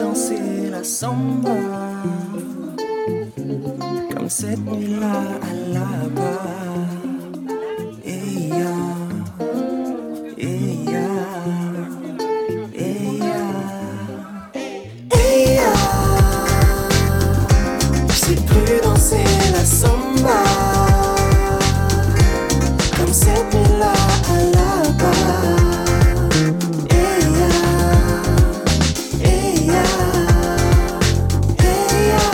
danser la samba. Comme cette nuit-là à la bas. Hey ya, hey ya, hey ya, hey ya. Je sais plus danser la samba. Comme cette nuit-là à la bas. Hey ya, hey ya, hey ya.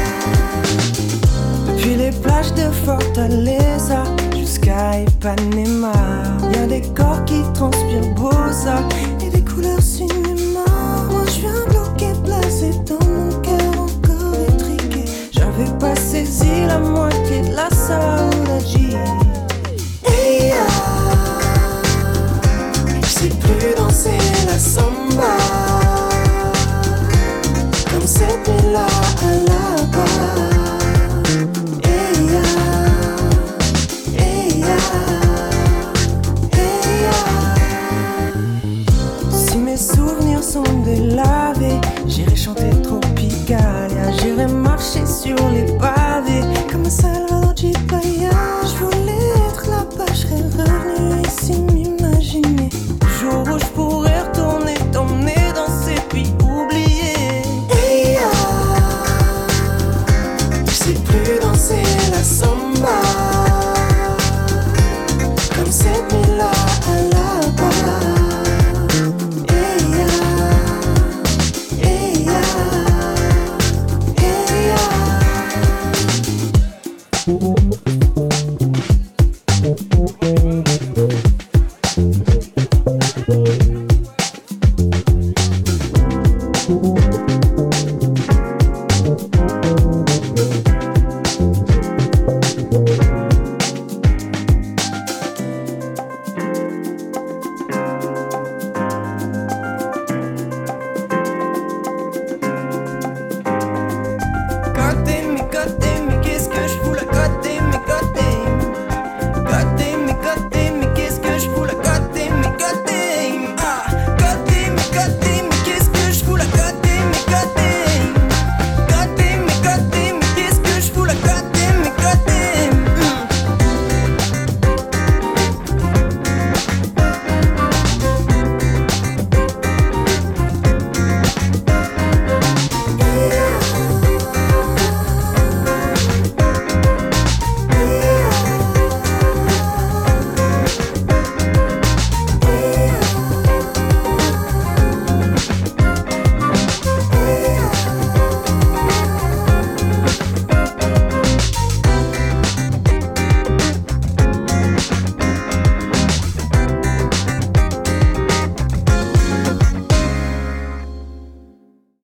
Depuis les plages de Fortaleza jusqu'à Ipanema, y'a des corps qui transpirent Bosa et des couleurs cinéma. Moi je viens bloqué, placé dans mon cœur encore étriqué. J'avais pas saisi la moitié de la saoudade. Hey ya, je sais plus danser la samba. Comme cette nuit-là